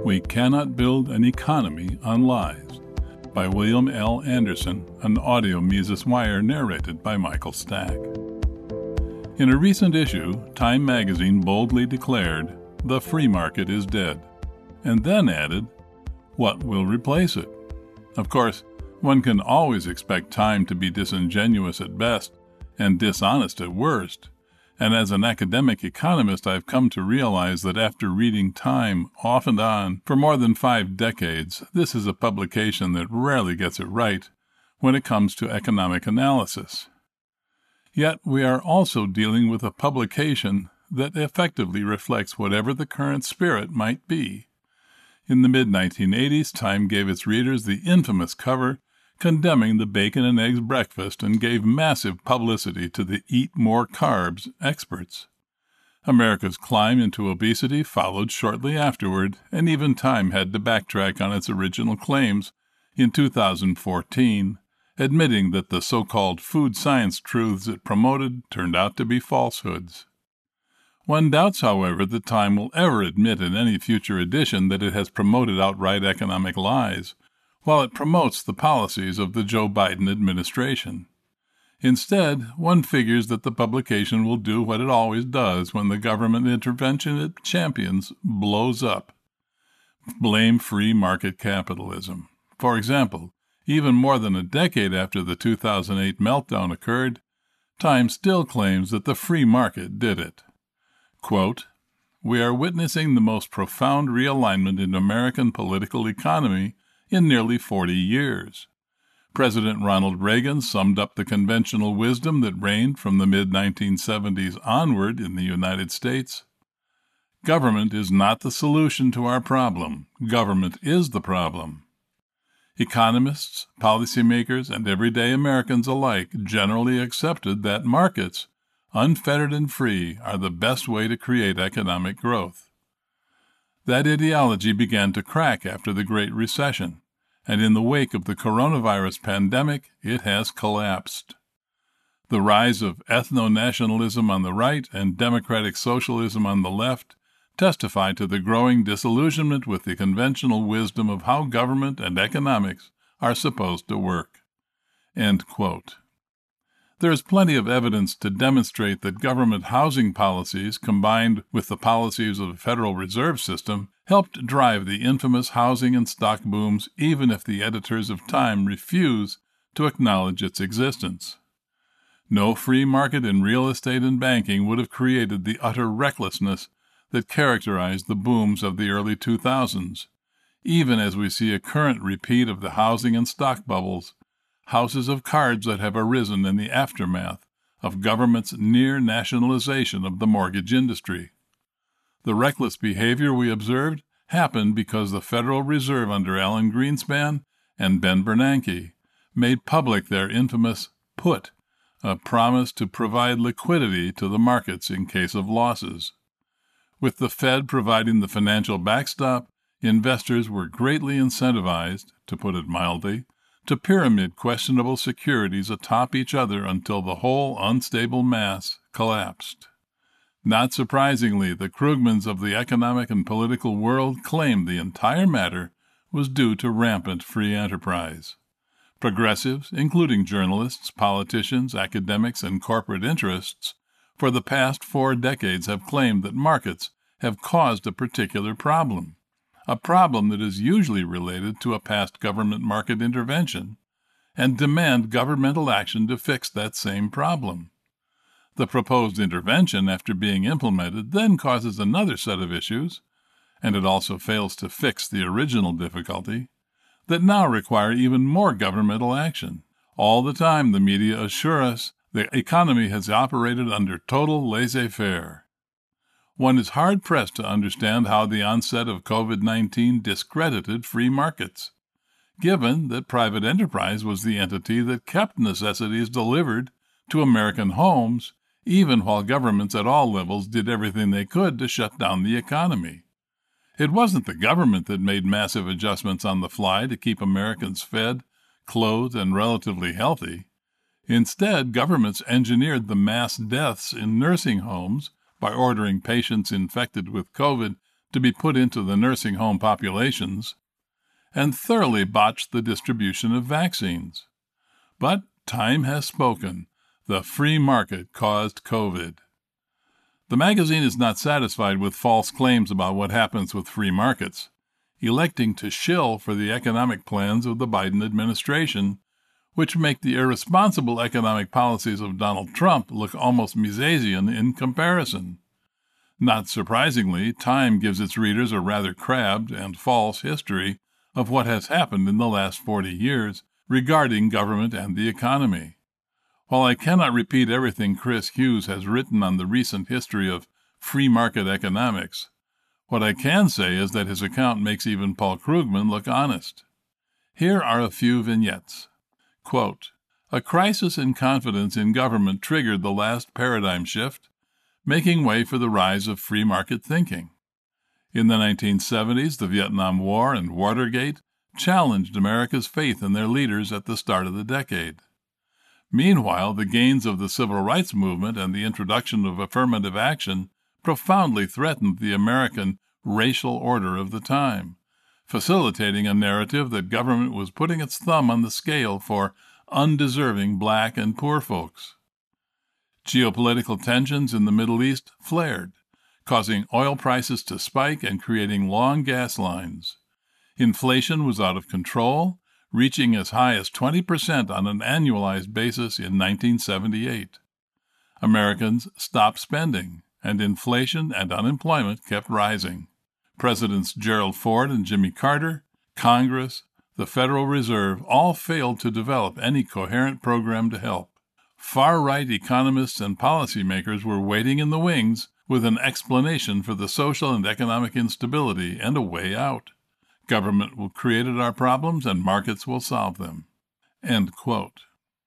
We Cannot Build an Economy on Lies by William L. Anderson, an audio Mises Wire narrated by Michael Stack. In a recent issue, Time magazine boldly declared, "The free market is dead," and then added, "What will replace it?" Of course, one can always expect Time to be disingenuous at best and dishonest at worst, and as an academic economist I've come to realize that after reading Time off and on for more than 5 decades, this is a publication that rarely gets it right when it comes to economic analysis. Yet we are also dealing with a publication that effectively reflects whatever the current spirit might be. In the mid-1980s, Time gave its readers the infamous cover condemning the bacon and eggs breakfast and gave massive publicity to the eat more carbs experts. America's climb into obesity followed shortly afterward, and even Time had to backtrack on its original claims in 2014, admitting that the so-called food science truths it promoted turned out to be falsehoods. One doubts, however, that Time will ever admit in any future edition that it has promoted outright economic lies, while it promotes the policies of the Joe Biden administration. Instead, one figures that the publication will do what it always does when the government intervention it champions blows up. Blame free market capitalism. For example, even more than a decade after the 2008 meltdown occurred, Time still claims that the free market did it. Quote, "We are witnessing the most profound realignment in American political economy in nearly 40 years. President Ronald Reagan summed up the conventional wisdom that reigned from the mid-1970s onward in the United States. Government is not the solution to our problem. Government is the problem. Economists, policymakers, and everyday Americans alike generally accepted that markets, unfettered and free, are the best way to create economic growth. That ideology began to crack after the Great Recession, and in the wake of the coronavirus pandemic, it has collapsed. The rise of ethno-nationalism on the right and democratic socialism on the left testify to the growing disillusionment with the conventional wisdom of how government and economics are supposed to work." End quote. There is plenty of evidence to demonstrate that government housing policies, combined with the policies of the Federal Reserve System, helped drive the infamous housing and stock booms, even if the editors of Time refuse to acknowledge its existence. No free market in real estate and banking would have created the utter recklessness that characterized the booms of the early 2000s, even as we see a current repeat of the housing and stock bubbles, houses of cards that have arisen in the aftermath of government's near nationalization of the mortgage industry. The reckless behavior we observed happened because the Federal Reserve under Alan Greenspan and Ben Bernanke made public their infamous put, a promise to provide liquidity to the markets in case of losses. With the Fed providing the financial backstop, investors were greatly incentivized, to put it mildly, to pyramid questionable securities atop each other until the whole unstable mass collapsed. Not surprisingly, the Krugmans of the economic and political world claimed the entire matter was due to rampant free enterprise. Progressives, including journalists, politicians, academics, and corporate interests, for the past 4 decades have claimed that markets have caused a particular problem, a problem that is usually related to a past government market intervention, and demand governmental action to fix that same problem. The proposed intervention, after being implemented, then causes another set of issues, and it also fails to fix the original difficulty, that now require even more governmental action. All the time the media assure us the economy has operated under total laissez-faire. One is hard-pressed to understand how the onset of COVID-19 discredited free markets, given that private enterprise was the entity that kept necessities delivered to American homes, even while governments at all levels did everything they could to shut down the economy. It wasn't the government that made massive adjustments on the fly to keep Americans fed, clothed, and relatively healthy. Instead, governments engineered the mass deaths in nursing homes by ordering patients infected with COVID to be put into the nursing home populations, and thoroughly botched the distribution of vaccines. But time has spoken. The free market caused COVID. The magazine is not satisfied with false claims about what happens with free markets, electing to shill for the economic plans of the Biden administration, which make the irresponsible economic policies of Donald Trump look almost Misesian in comparison. Not surprisingly, Time gives its readers a rather crabbed and false history of what has happened in the last 40 years regarding government and the economy. While I cannot repeat everything Chris Hughes has written on the recent history of free market economics, what I can say is that his account makes even Paul Krugman look honest. Here are a few vignettes. Quote, "A crisis in confidence in government triggered the last paradigm shift, making way for the rise of free market thinking. In the 1970s, the Vietnam War and Watergate challenged America's faith in their leaders at the start of the decade. Meanwhile, the gains of the civil rights movement and the introduction of affirmative action profoundly threatened the American racial order of the time, facilitating a narrative that government was putting its thumb on the scale for undeserving black and poor folks. Geopolitical tensions in the Middle East flared, causing oil prices to spike and creating long gas lines. Inflation was out of control, reaching as high as 20% on an annualized basis in 1978. Americans stopped spending, and inflation and unemployment kept rising. Presidents Gerald Ford and Jimmy Carter, Congress, the Federal Reserve all failed to develop any coherent program to help. Far-right economists and policymakers were waiting in the wings with an explanation for the social and economic instability and a way out. Government will create our problems and markets will solve them." End quote.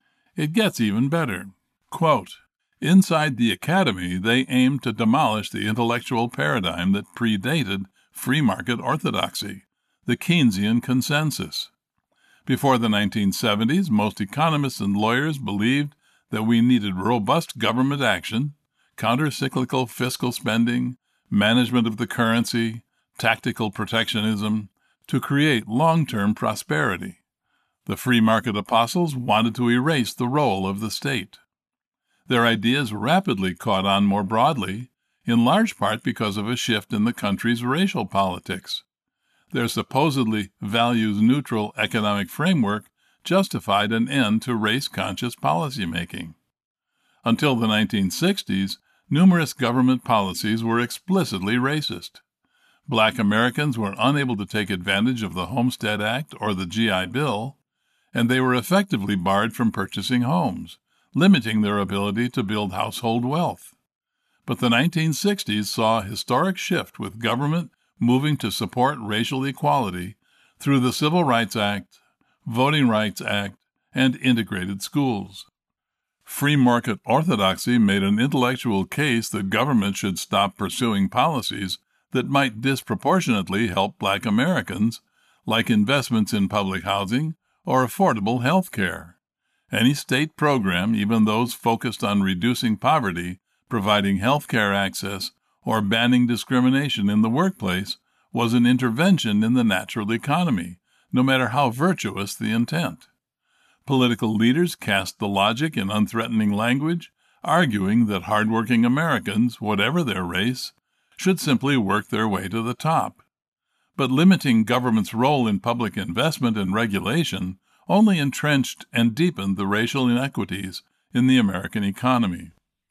It gets even better. Quote, "Inside the academy, they aimed to demolish the intellectual paradigm that predated free market orthodoxy, the Keynesian consensus. Before the 1970s, most economists and lawyers believed that we needed robust government action, counter-cyclical fiscal spending, management of the currency, tactical protectionism, to create long-term prosperity. The free market apostles wanted to erase the role of the state. Their ideas rapidly caught on more broadly, in large part because of a shift in the country's racial politics. Their supposedly values-neutral economic framework justified an end to race-conscious policymaking. Until the 1960s, numerous government policies were explicitly racist. Black Americans were unable to take advantage of the Homestead Act or the GI Bill, and they were effectively barred from purchasing homes, limiting their ability to build household wealth. But the 1960s saw a historic shift with government moving to support racial equality through the Civil Rights Act, Voting Rights Act, and integrated schools. Free market orthodoxy made an intellectual case that government should stop pursuing policies that might disproportionately help Black Americans, like investments in public housing or affordable health care. Any state program, even those focused on reducing poverty, providing health care access, or banning discrimination in the workplace, was an intervention in the natural economy, no matter how virtuous the intent. Political leaders cast the logic in unthreatening language, arguing that hardworking Americans, whatever their race, should simply work their way to the top. But limiting government's role in public investment and regulation only entrenched and deepened the racial inequities in the American economy.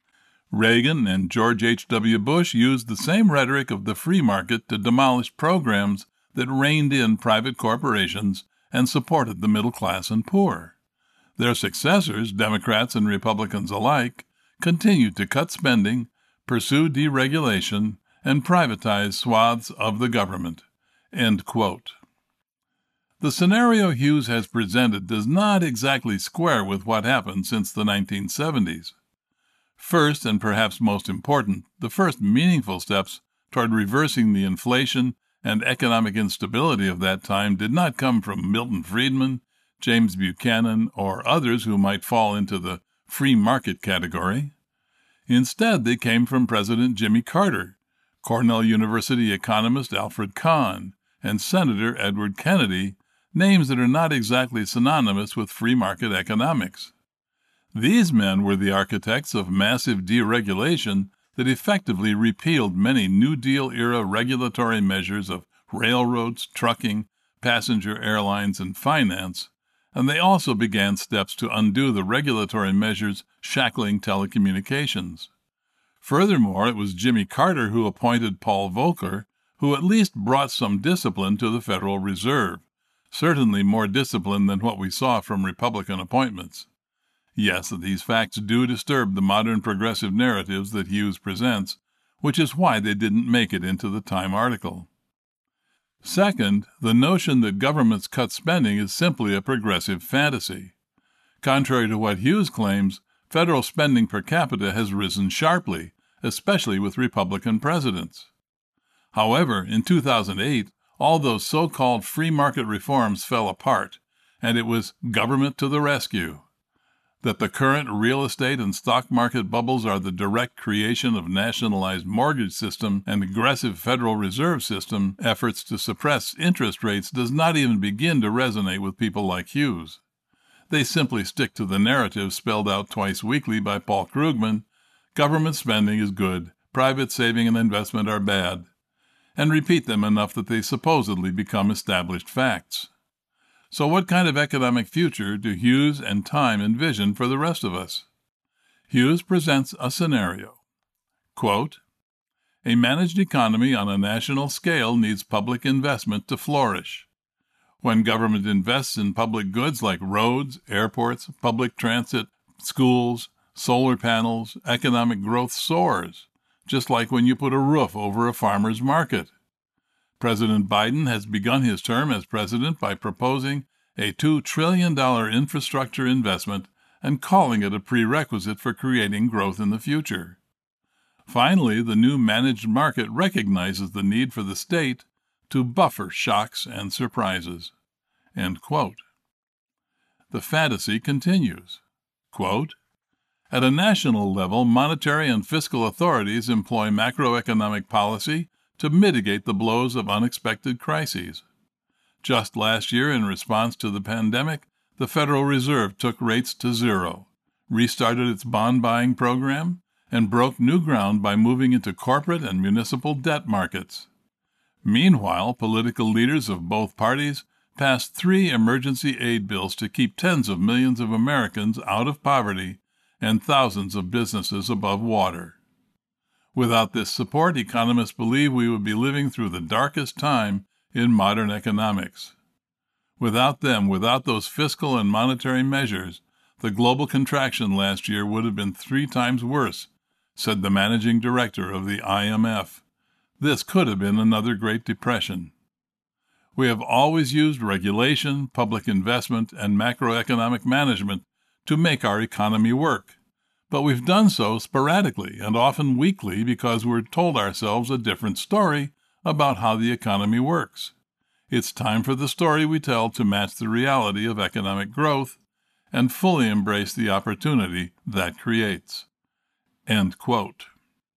Reagan and George H.W. Bush used the same rhetoric of the free market to demolish programs that reined in private corporations and supported the middle class and poor. Their successors, Democrats and Republicans alike, continued to cut spending, pursue deregulation, and privatize swaths of the government." End quote. The scenario Hughes has presented does not exactly square with what happened since the 1970s. First, and perhaps most important, the first meaningful steps toward reversing the inflation and economic instability of that time did not come from Milton Friedman, James Buchanan, or others who might fall into the free market category. Instead, they came from President Jimmy Carter, Cornell University economist Alfred Kahn, and Senator Edward Kennedy, names that are not exactly synonymous with free market economics. These men were the architects of massive deregulation that effectively repealed many New Deal-era regulatory measures of railroads, trucking, passenger airlines, and finance, and they also began steps to undo the regulatory measures shackling telecommunications. Furthermore, it was Jimmy Carter who appointed Paul Volcker, who at least brought some discipline to the Federal Reserve, certainly more discipline than what we saw from Republican appointments. Yes, these facts do disturb the modern progressive narratives that Hughes presents, which is why they didn't make it into the Time article. Second, the notion that governments cut spending is simply a progressive fantasy. Contrary to what Hughes claims, federal spending per capita has risen sharply, especially with Republican presidents. However, in 2008, all those so-called free market reforms fell apart, and it was government to the rescue. That the current real estate and stock market bubbles are the direct creation of nationalized mortgage system and aggressive Federal Reserve System efforts to suppress interest rates does not even begin to resonate with people like Hughes. They simply stick to the narrative spelled out twice weekly by Paul Krugman: government spending is good, private saving and investment are bad, and repeat them enough that they supposedly become established facts. So what kind of economic future do Hughes and Time envision for the rest of us? Hughes presents a scenario. Quote, "A managed economy on a national scale needs public investment to flourish. When government invests in public goods like roads, airports, public transit, schools, solar panels, economic growth soars, just like when you put a roof over a farmer's market. President Biden has begun his term as president by proposing a $2 trillion infrastructure investment and calling it a prerequisite for creating growth in the future. Finally, the new managed market recognizes the need for the state to buffer shocks and surprises." End quote. The fantasy continues. Quote, "At a national level, monetary and fiscal authorities employ macroeconomic policy to mitigate the blows of unexpected crises. Just last year, in response to the pandemic, the Federal Reserve took rates to zero, restarted its bond-buying program, and broke new ground by moving into corporate and municipal debt markets. Meanwhile, political leaders of both parties passed 3 emergency aid bills to keep tens of millions of Americans out of poverty and thousands of businesses above water. Without this support, economists believe we would be living through the darkest time in modern economics. Without them, without those fiscal and monetary measures, the global contraction last year would have been 3 times worse," said the managing director of the IMF. "This could have been another Great Depression." We have always used regulation, public investment, and macroeconomic management to make our economy work. But we've done so sporadically and often weakly because we're told ourselves a different story about how the economy works. It's time for the story we tell to match the reality of economic growth and fully embrace the opportunity that creates." End quote.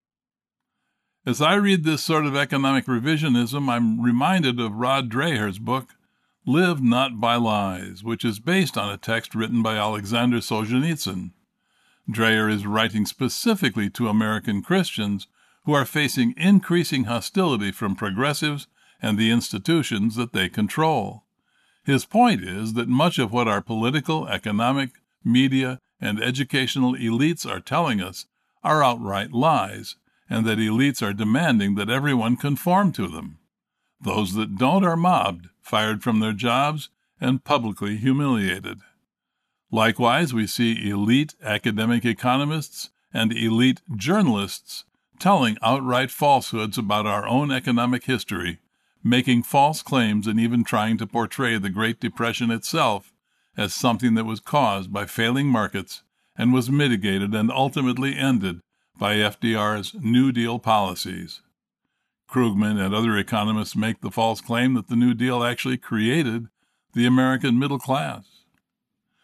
As I read this sort of economic revisionism, I'm reminded of Rod Dreher's book, Live Not by Lies, which is based on a text written by Alexander Solzhenitsyn. Dreher is writing specifically to American Christians who are facing increasing hostility from progressives and the institutions that they control. His point is that much of what our political, economic, media, and educational elites are telling us are outright lies, and that elites are demanding that everyone conform to them. Those that don't are mobbed, fired from their jobs, and publicly humiliated. Likewise, we see elite academic economists and elite journalists telling outright falsehoods about our own economic history, making false claims and even trying to portray the Great Depression itself as something that was caused by failing markets and was mitigated and ultimately ended by FDR's New Deal policies. Krugman and other economists make the false claim that the New Deal actually created the American middle class.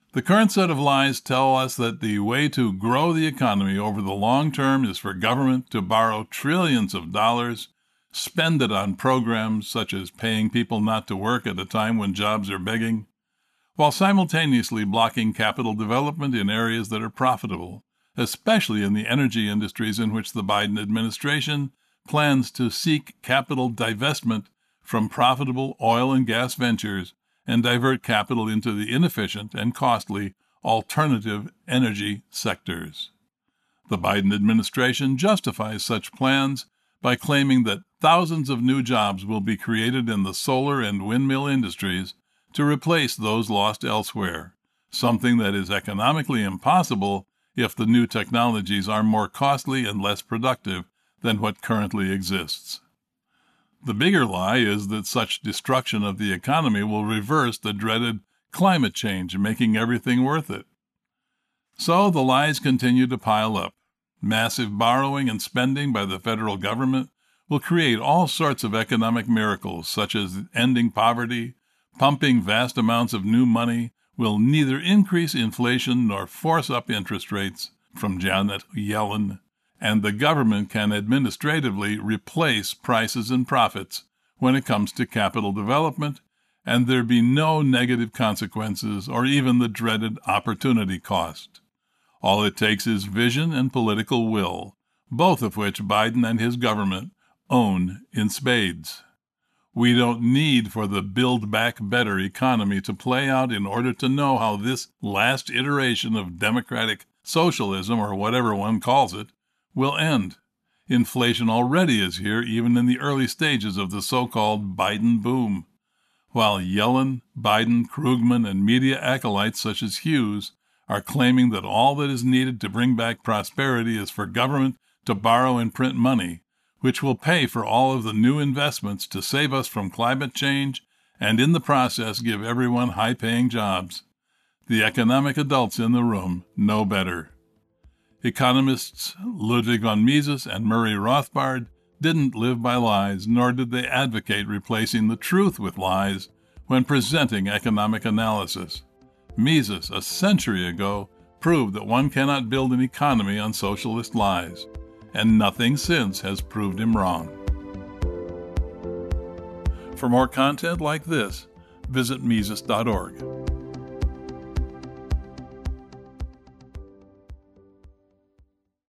The current set of lies tell us that the way to grow the economy over the long term is for government to borrow trillions of dollars, spend it on programs such as paying people not to work at a time when jobs are begging, while simultaneously blocking capital development in areas that are profitable, especially in the energy industries in which the Biden administration plans to seek capital divestment from profitable oil and gas ventures and divert capital into the inefficient and costly alternative energy sectors. The Biden administration justifies such plans by claiming that thousands of new jobs will be created in the solar and windmill industries to replace those lost elsewhere, something that is economically impossible if the new technologies are more costly and less productive than what currently exists. The bigger lie is that such destruction of the economy will reverse the dreaded climate change, making everything worth it. So the lies continue to pile up. Massive borrowing and spending by the federal government will create all sorts of economic miracles, such as ending poverty. Pumping vast amounts of new money will neither increase inflation nor force up interest rates from Janet Yellen, and the government can administratively replace prices and profits when it comes to capital development, and there be no negative consequences or even the dreaded opportunity cost. All it takes is vision and political will, both of which Biden and his government own in spades. We don't need for the Build Back Better economy to play out in order to know how this last iteration of democratic socialism, or whatever one calls it, will end. Inflation already is here, even in the early stages of the so-called Biden boom. While Yellen, Biden, Krugman, and media acolytes such as Hughes are claiming that all that is needed to bring back prosperity is for government to borrow and print money, which will pay for all of the new investments to save us from climate change and in the process give everyone high-paying jobs. The economic adults in the room know better. Economists Ludwig von Mises and Murray Rothbard didn't live by lies, nor did they advocate replacing the truth with lies when presenting economic analysis. Mises, a century ago, proved that one cannot build an economy on socialist lies, and nothing since has proved him wrong. For more content like this, visit Mises.org.